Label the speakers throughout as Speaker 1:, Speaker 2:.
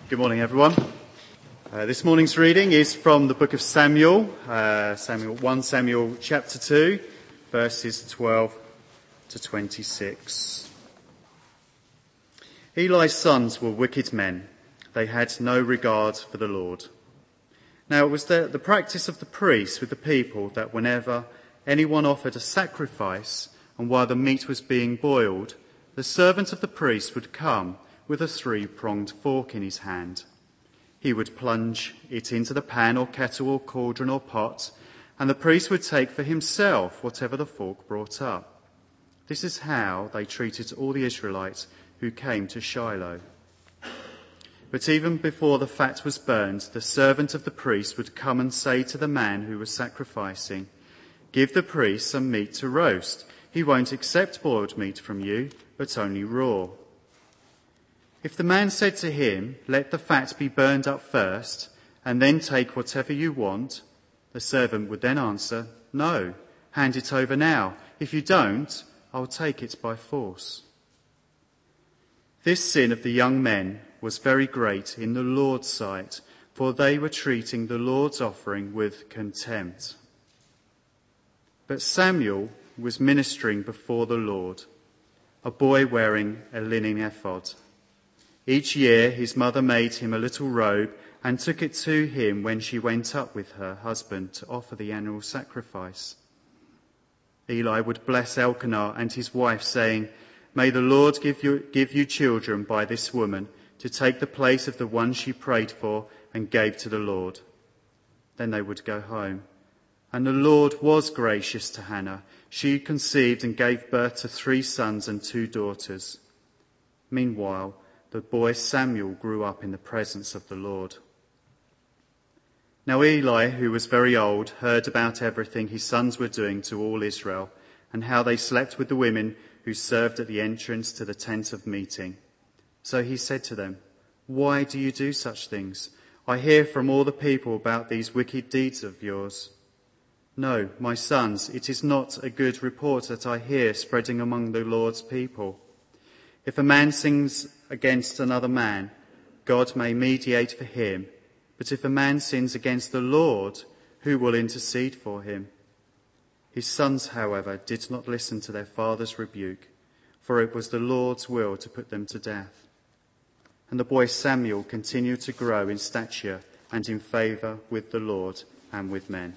Speaker 1: Good morning, everyone. This morning's reading is from the book of Samuel, 1 Samuel chapter 2, verses 12 to 26. Eli's sons were wicked men. They had no regard for the Lord. Now it was the practice of the priests with the people that whenever anyone offered a sacrifice, and while the meat was being boiled, the servant of the priest would come with a 3-pronged fork in his hand. He would plunge it into the pan or kettle or cauldron or pot, and the priest would take for himself whatever the fork brought up. This is how they treated all the Israelites who came to Shiloh. But even before the fat was burned, the servant of the priest would come and say to the man who was sacrificing, "Give the priest some meat to roast. He won't accept boiled meat from you, but only raw." If the man said to him, "Let the fat be burned up first, and then take whatever you want," the servant would then answer, "No, hand it over now. If you don't, I'll take it by force." This sin of the young men was very great in the Lord's sight, for they were treating the Lord's offering with contempt. But Samuel was ministering before the Lord, a boy wearing a linen ephod. Each year his mother made him a little robe and took it to him when she went up with her husband to offer the annual sacrifice. Eli would bless Elkanah and his wife, saying, "May the Lord give you children by this woman to take the place of the one she prayed for and gave to the Lord." Then they would go home. And the Lord was gracious to Hannah. She conceived and gave birth to 3 sons and 2 daughters. Meanwhile, the boy Samuel grew up in the presence of the Lord. Now Eli, who was very old, heard about everything his sons were doing to all Israel, and how they slept with the women who served at the entrance to the tent of meeting. So he said to them, "Why do you do such things? I hear from all the people about these wicked deeds of yours." "No, my sons, it is not a good report that I hear spreading among the Lord's people. If a man sins against another man, God may mediate for him. But if a man sins against the Lord, who will intercede for him?" His sons, however, did not listen to their father's rebuke, for it was the Lord's will to put them to death. And the boy Samuel continued to grow in stature and in favour with the Lord and with men.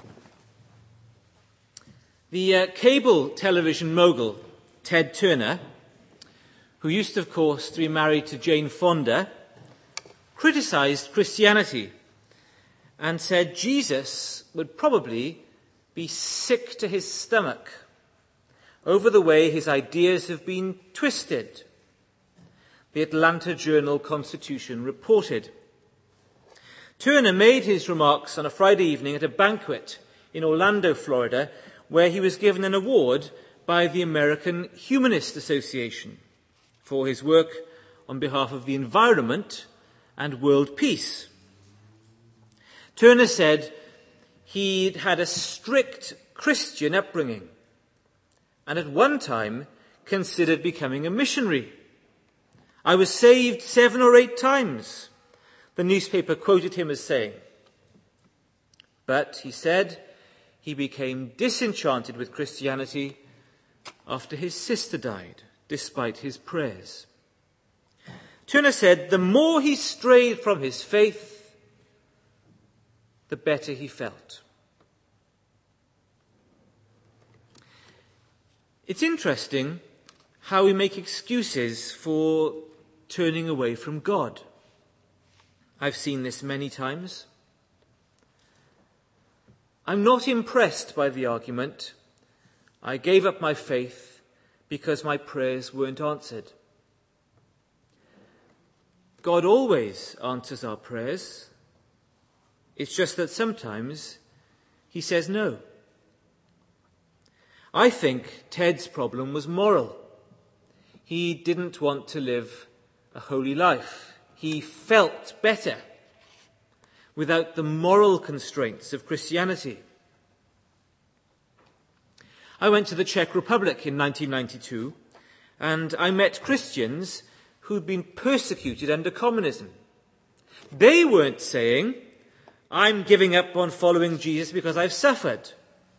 Speaker 2: The cable television mogul, Ted Turner, who used, of course, to be married to Jane Fonda, criticised Christianity and said Jesus would probably be sick to his stomach over the way his ideas have been twisted. The Atlanta Journal-Constitution reported. Turner made his remarks on a Friday evening at a banquet in Orlando, Florida, where he was given an award by the American Humanist Association for his work on behalf of the environment and world peace. Turner said he'd had a strict Christian upbringing and at one time considered becoming a missionary. "I was saved 7 or 8 times, the newspaper quoted him as saying. But, he said, he became disenchanted with Christianity after his sister died, despite his prayers. Turner said the more he strayed from his faith, the better he felt. It's interesting how we make excuses for turning away from God. I've seen this many times. I'm not impressed by the argument, "I gave up my faith because my prayers weren't answered." God always answers our prayers. It's just that sometimes he says no. I think Ted's problem was moral. He didn't want to live a holy life. He felt better without the moral constraints of Christianity. I went to the Czech Republic in 1992 and I met Christians who'd been persecuted under communism. They weren't saying, I'm giving up on following Jesus because I've suffered.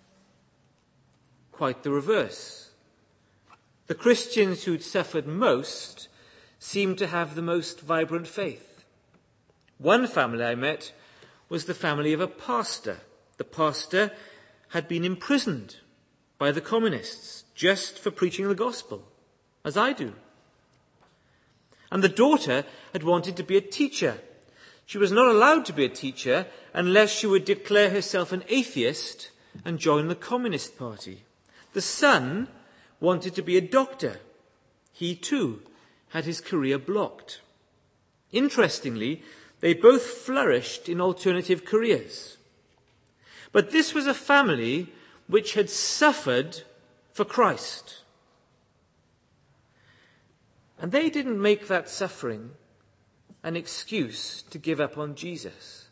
Speaker 2: Quite the reverse. The Christians who'd suffered most seemed to have the most vibrant faith. One family I met was the family of a pastor. The pastor had been imprisoned by the communists just for preaching the gospel, as I do. And the daughter had wanted to be a teacher. She was not allowed to be a teacher unless she would declare herself an atheist and join the Communist Party. The son wanted to be a doctor. He too had his career blocked. Interestingly, they both flourished in alternative careers. But this was a family which had suffered for Christ. And they didn't make that suffering an excuse to give up on Jesus.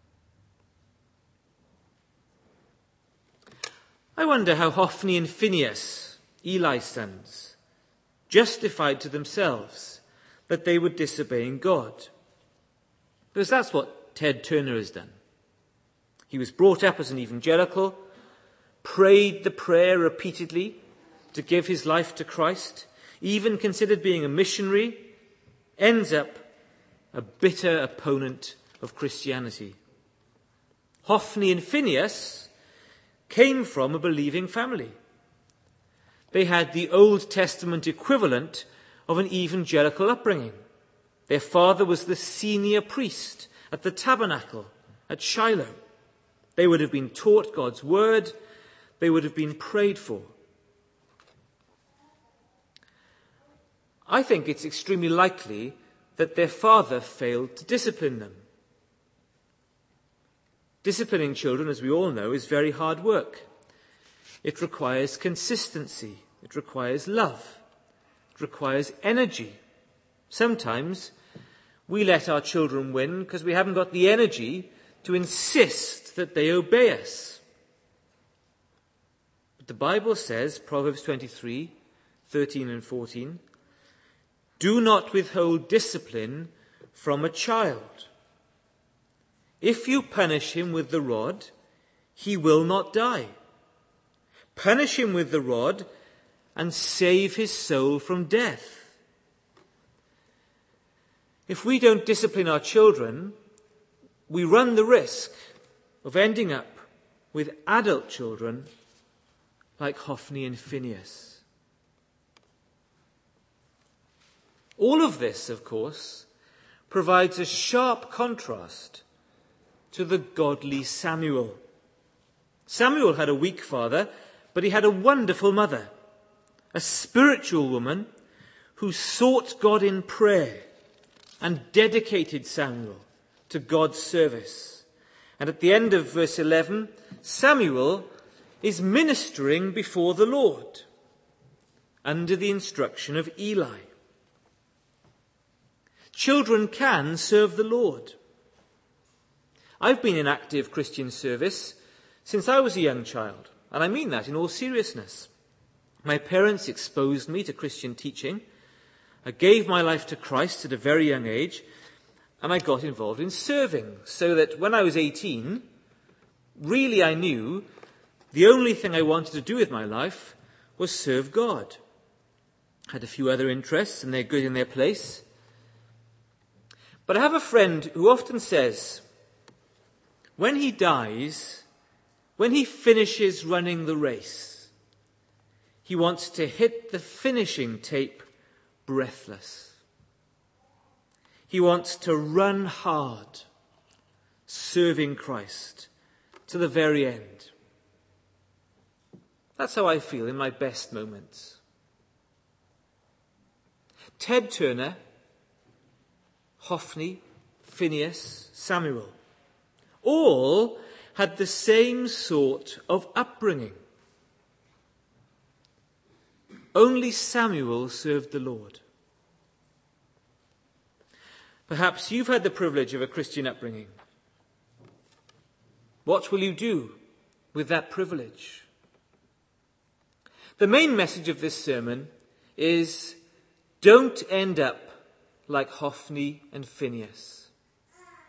Speaker 2: I wonder how Hophni and Phinehas, Eli's sons, justified to themselves that they were disobeying God. Because that's what Ted Turner has done. He was brought up as an evangelical, prayed the prayer repeatedly to give his life to Christ, even considered being a missionary, ends up a bitter opponent of Christianity. Hophni and Phinehas came from a believing family. They had the Old Testament equivalent of an evangelical upbringing. Their father was the senior priest at the tabernacle at Shiloh. They would have been taught God's word. They would have been prayed for. I think it's extremely likely that their father failed to discipline them. Disciplining children, as we all know, is very hard work. It requires consistency. It requires love. It requires energy. Sometimes we let our children win because we haven't got the energy to insist that they obey us. But the Bible says, Proverbs 23, 13 and 14, do not withhold discipline from a child. If you punish him with the rod, he will not die. Punish him with the rod and save his soul from death. If we don't discipline our children, we run the risk of ending up with adult children like Hophni and Phinehas. All of this, of course, provides a sharp contrast to the godly Samuel. Samuel had a weak father, but he had a wonderful mother, a spiritual woman who sought God in prayer and dedicated Samuel to God's service. And at the end of verse 11, Samuel is ministering before the Lord under the instruction of Eli. Children can serve the Lord. I've been in active Christian service since I was a young child, and I mean that in all seriousness. My parents exposed me to Christian teaching. I gave my life to Christ at a very young age, and I got involved in serving, so that when I was 18, really I knew the only thing I wanted to do with my life was serve God. I had a few other interests, and they're good in their place. But I have a friend who often says, when he dies, when he finishes running the race, he wants to hit the finishing tape breathless. He wants to run hard, serving Christ to the very end. That's how I feel in my best moments. Ted Turner, Hophni, Phinehas, Samuel, all had the same sort of upbringing. Only Samuel served the Lord. Perhaps you've had the privilege of a Christian upbringing. What will you do with that privilege? The main message of this sermon is, don't end up like Hophni and Phinehas.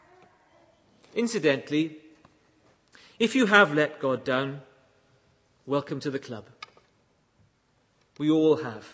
Speaker 2: Incidentally, if you have let God down, welcome to the club. We all have.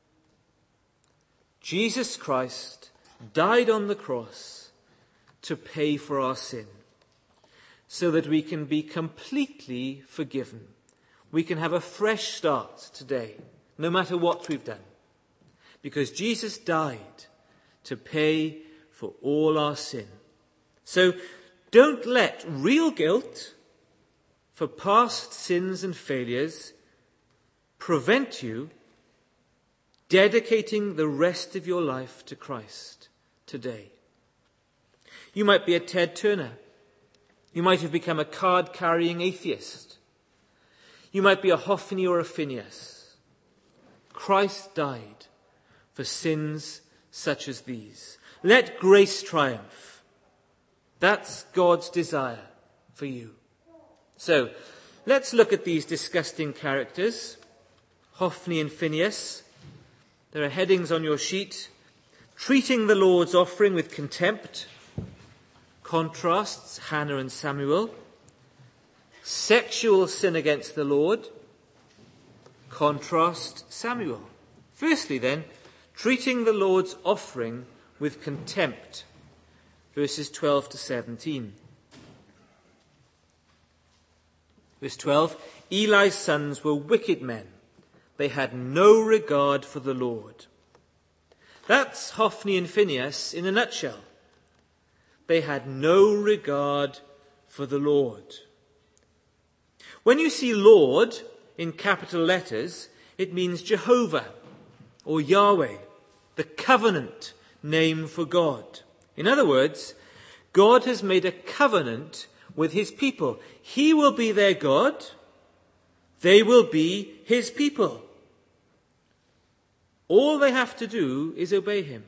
Speaker 2: Jesus Christ died on the cross to pay for our sin, so that we can be completely forgiven. We can have a fresh start today, no matter what we've done, because Jesus died to pay for all our sin. So don't let real guilt for past sins and failures prevent you dedicating the rest of your life to Christ today. You might be a Ted Turner. You might have become a card-carrying atheist. You might be a Hophni or a Phineas. Christ died for sins such as these. Let grace triumph. That's God's desire for you. So, let's look at these disgusting characters, Hophni and Phineas. There are headings on your sheet. Treating the Lord's offering with contempt. Contrasts, Hannah and Samuel. Sexual sin against the Lord. Contrast, Samuel. Firstly then, treating the Lord's offering with contempt. Verses 12 to 17. Verse 12, Eli's sons were wicked men. They had no regard for the Lord. That's Hophni and Phineas in a nutshell. They had no regard for the Lord. When you see Lord in capital letters, it means Jehovah or Yahweh, the covenant name for God. In other words, God has made a covenant with his people. He will be their God. They will be his people. All they have to do is obey him.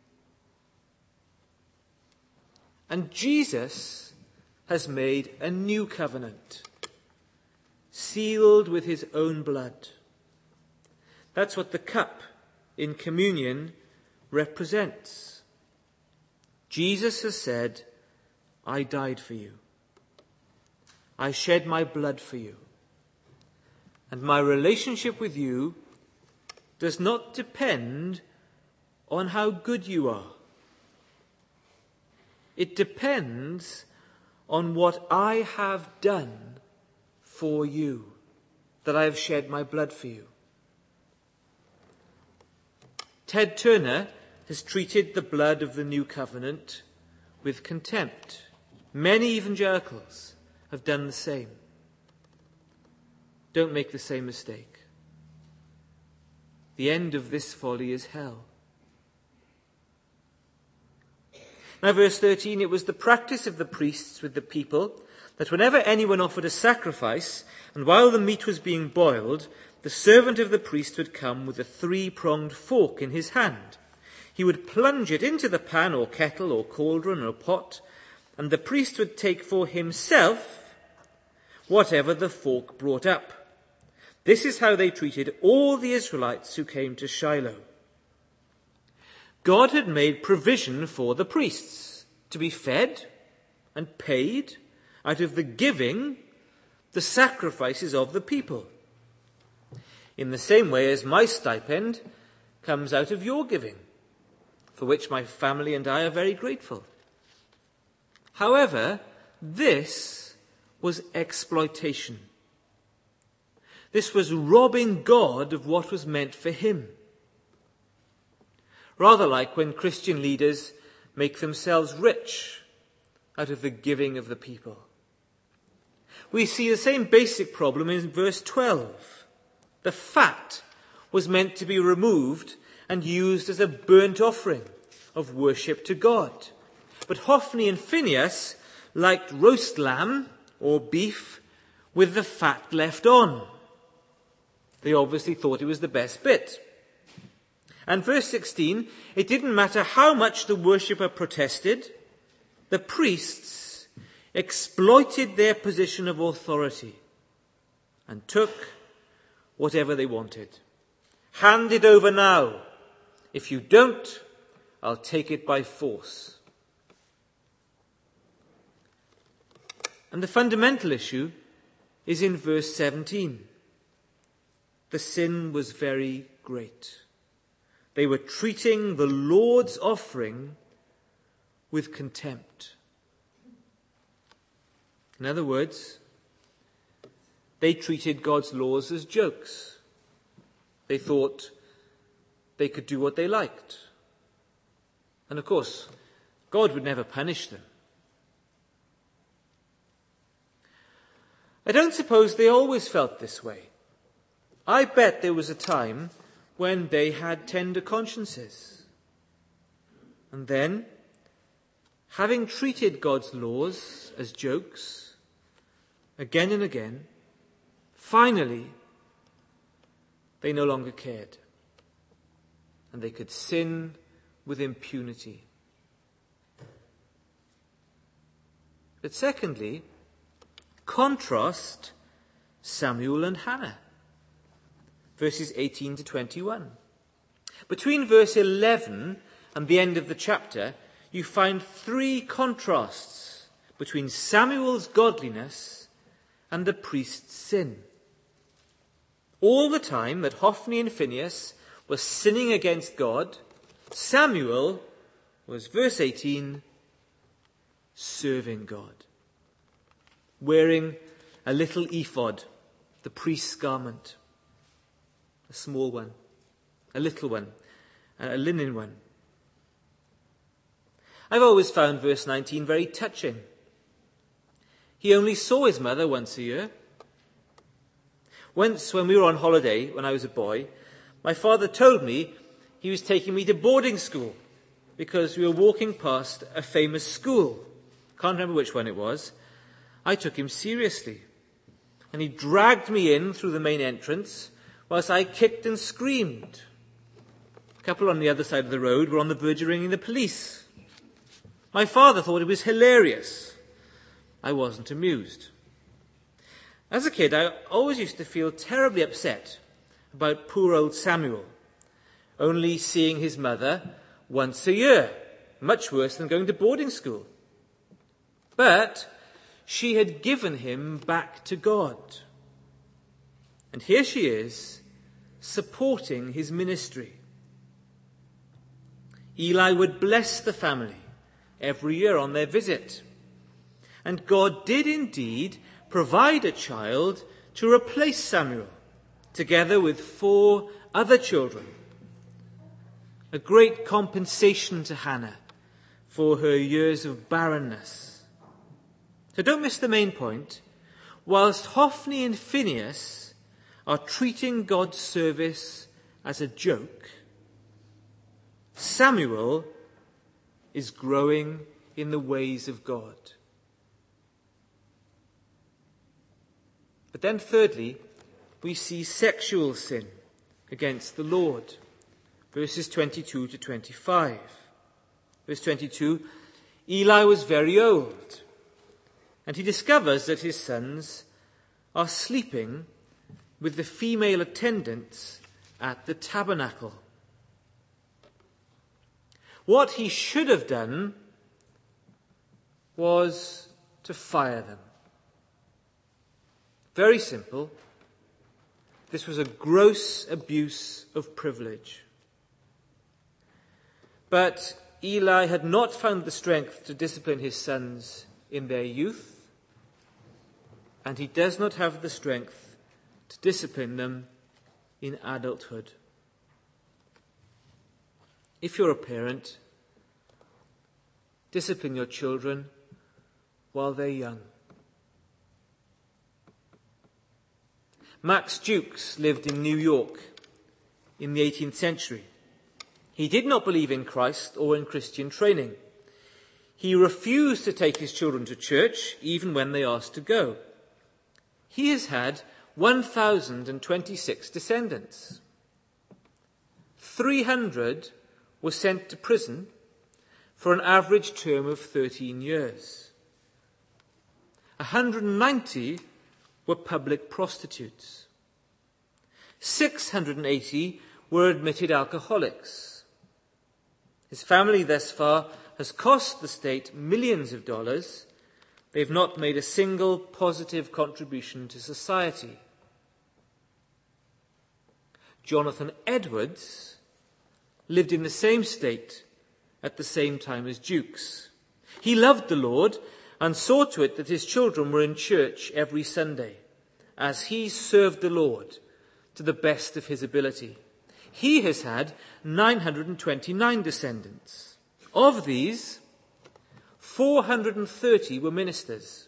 Speaker 2: And Jesus has made a new covenant, sealed with his own blood. That's what the cup in communion represents. Jesus has said, I died for you. I shed my blood for you. And my relationship with you does not depend on how good you are. It depends on what I have done for you, that I have shed my blood for you. Ted Turner has treated the blood of the new covenant with contempt. Many evangelicals have done the same. Don't make the same mistake. The end of this folly is hell. Now, verse 13, it was the practice of the priests with the people that whenever anyone offered a sacrifice, and while the meat was being boiled, the servant of the priest would come with a 3-pronged fork in his hand. He would plunge it into the pan or kettle or cauldron or pot, and the priest would take for himself whatever the fork brought up. This is how they treated all the Israelites who came to Shiloh. God had made provision for the priests to be fed and paid out of the giving, the sacrifices of the people. In the same way as my stipend comes out of your giving, for which my family and I are very grateful. However, this was exploitation. This was robbing God of what was meant for him. Rather like when Christian leaders make themselves rich out of the giving of the people. We see the same basic problem in verse 12. The fat was meant to be removed and used as a burnt offering of worship to God. But Hophni and Phineas liked roast lamb or beef with the fat left on. They obviously thought it was the best bit. And verse 16, it didn't matter how much the worshipper protested, the priests exploited their position of authority and took whatever they wanted. Hand it over now. If you don't, I'll take it by force. And the fundamental issue is in verse 17. The sin was very great. They were treating the Lord's offering with contempt. In other words, they treated God's laws as jokes. They thought they could do what they liked. And of course, God would never punish them. I don't suppose they always felt this way. I bet there was a time when they had tender consciences. And then, having treated God's laws as jokes, again and again, finally, they no longer cared. And they could sin with impunity. But secondly, contrast Samuel and Hannah. Verses 18 to 21. Between verse 11 and the end of the chapter, you find three contrasts between Samuel's godliness and the priest's sin. All the time that Hophni and Phinehas were sinning against God, Samuel was, verse 18, serving God, wearing a little ephod, the priest's garment, a small one, a little one, a linen one. I've always found verse 19 very touching. He only saw his mother once a year. Once, when we were on holiday, when I was a boy, my father told me he was taking me to boarding school because we were walking past a famous school. Can't remember which one it was. I took him seriously. And he dragged me in through the main entrance whilst I kicked and screamed. A couple on the other side of the road were on the verge of ringing the police. My father thought it was hilarious. I wasn't amused. As a kid, I always used to feel terribly upset about poor old Samuel, only seeing his mother once a year, much worse than going to boarding school. But she had given him back to God. And here she is, supporting his ministry. Eli would bless the family every year on their visit. And God did indeed provide a child to replace Samuel, together with 4 other children. A great compensation to Hannah for her years of barrenness. So don't miss the main point. Whilst Hophni and Phinehas are treating God's service as a joke, Samuel is growing in the ways of God. But then thirdly, we see sexual sin against the Lord. Verses 22 to 25. Verse 22, Eli was very old, and he discovers that his sons are sleeping with the female attendants at the tabernacle. What he should have done was to fire them. Very simple. This was a gross abuse of privilege. But Eli had not found the strength to discipline his sons in their youth, and he does not have the strength to discipline them in adulthood. If you're a parent, discipline your children while they're young. Max Jukes lived in New York in the 18th century. He did not believe in Christ or in Christian training. He refused to take his children to church, even when they asked to go. He has had 1,026 descendants. 300 were sent to prison for an average term of 13 years. 190 were public prostitutes. 680 were admitted alcoholics. His family thus far has cost the state millions of dollars, They've not made a single positive contribution to society. Jonathan Edwards lived in the same state at the same time as Jukes. He loved the Lord and saw to it that his children were in church every Sunday, as he served the Lord to the best of his ability. He has had 929 descendants. Of these, 430 were ministers.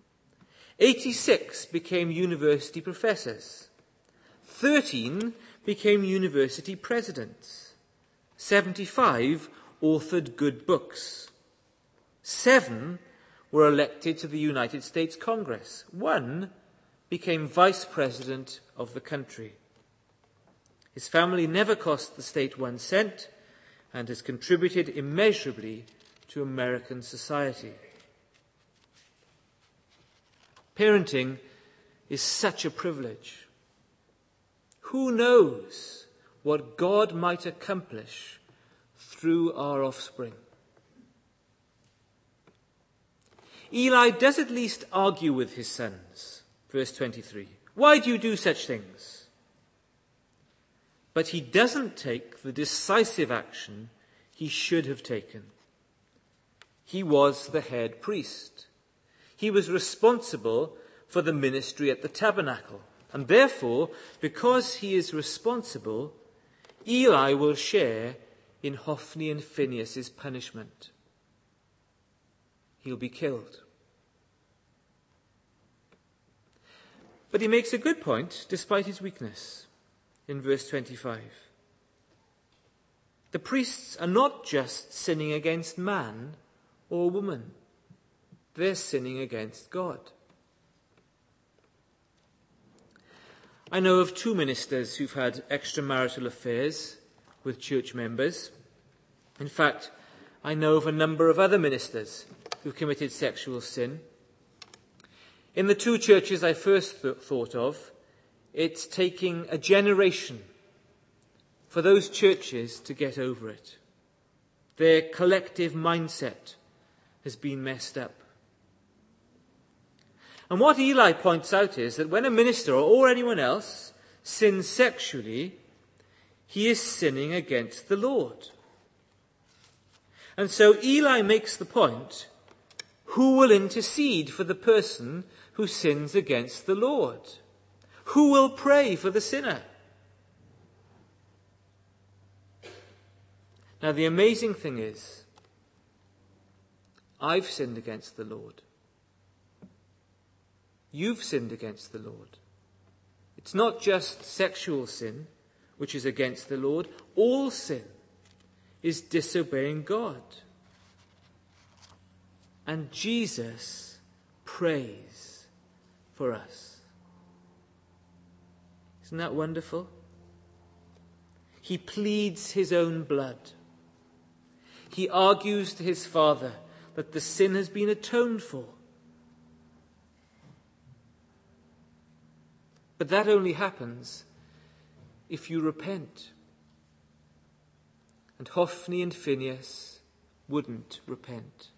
Speaker 2: 86 became university professors. 13 became university presidents. 75 authored good books. 7 were elected to the United States Congress. 1 became vice president of the country. His family never cost the state 1 cent and has contributed immeasurably to American society. Parenting is such a privilege. Who knows what God might accomplish through our offspring? Eli does at least argue with his sons. Verse 23. Why do you do such things? But he doesn't take the decisive action he should have taken. He was the head priest. He was responsible for the ministry at the tabernacle. And therefore, because he is responsible, Eli will share in Hophni and Phinehas' punishment. He'll be killed. But he makes a good point, despite his weakness, in verse 25. The priests are not just sinning against man or woman. They're sinning against God. I know of 2 ministers who've had extramarital affairs with church members. In fact, I know of a number of other ministers who've committed sexual sin. In the 2 churches I first thought of, it's taking a generation for those churches to get over it. Their collective mindset has been messed up. And what Eli points out is that when a minister or anyone else sins sexually, he is sinning against the Lord. And so Eli makes the point, who will intercede for the person who sins against the Lord? Who will pray for the sinner? Now the amazing thing is, I've sinned against the Lord. You've sinned against the Lord. It's not just sexual sin, which is against the Lord. All sin is disobeying God. And Jesus prays for us. Isn't that wonderful? He pleads his own blood. He argues to his Father that the sin has been atoned for. But that only happens if you repent. And Hophni and Phinehas wouldn't repent.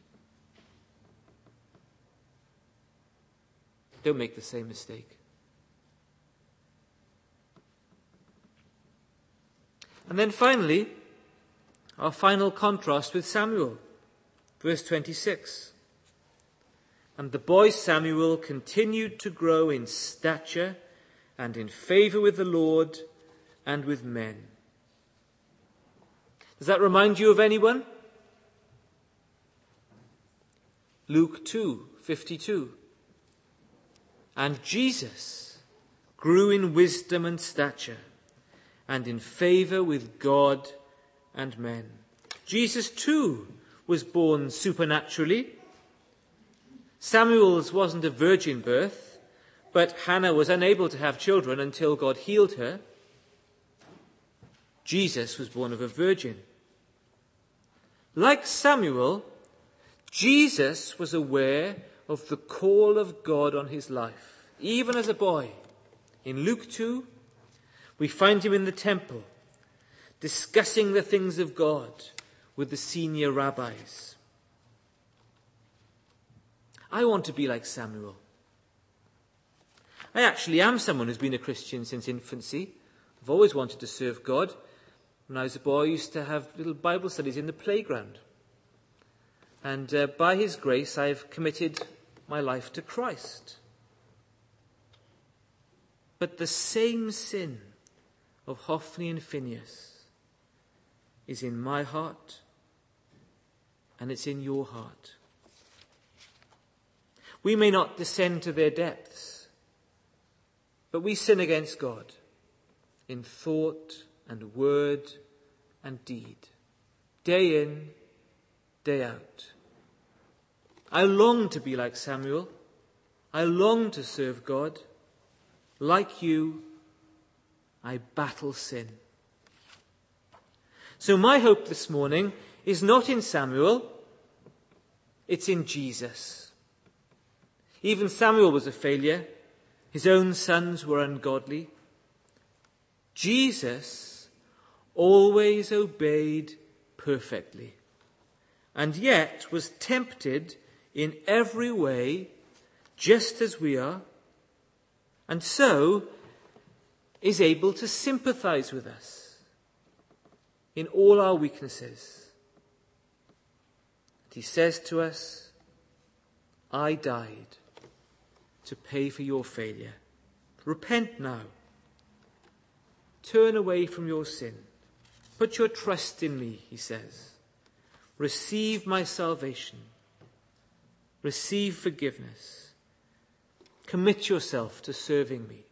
Speaker 2: Don't make the same mistake. And then finally, our final contrast with Samuel. Verse 26. And the boy Samuel continued to grow in stature and in favor with the Lord and with men. Does that remind you of anyone? Luke 2:52. And Jesus grew in wisdom and stature and in favor with God and men. Jesus too was born supernaturally. Samuel's wasn't a virgin birth, but Hannah was unable to have children until God healed her. Jesus was born of a virgin. Like Samuel, Jesus was aware of the call of God on his life, even as a boy. In Luke 2, we find him in the temple, discussing the things of God with the senior rabbis. I want to be like Samuel. I actually am someone who's been a Christian since infancy. I've always wanted to serve God. When I was a boy, I used to have little Bible studies in the playground. And by his grace, I've committed my life to Christ. But the same sin of Hophni and Phinehas is in my heart, and it's in your heart. We may not descend to their depths, but we sin against God in thought and word and deed, day in, day out. I long to be like Samuel. I long to serve God. Like you, I battle sin. So my hope this morning is not in Samuel, it's in Jesus. Even Samuel was a failure. His own sons were ungodly. Jesus always obeyed perfectly, and yet was tempted in every way, just as we are, and so is able to sympathize with us in all our weaknesses. And he says to us, I died to pay for your failure. Repent now. Turn away from your sin. Put your trust in me, he says. Receive my salvation. Receive forgiveness. Commit yourself to serving me.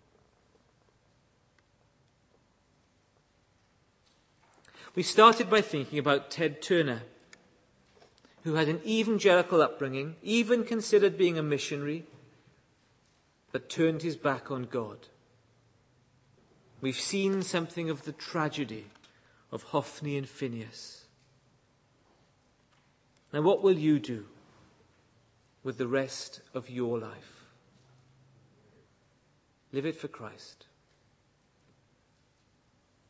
Speaker 2: We started by thinking about Ted Turner, who had an evangelical upbringing, even considered being a missionary, but turned his back on God. We've seen something of the tragedy of Hophni and Phinehas. Now, what will you do with the rest of your life? Live it for Christ.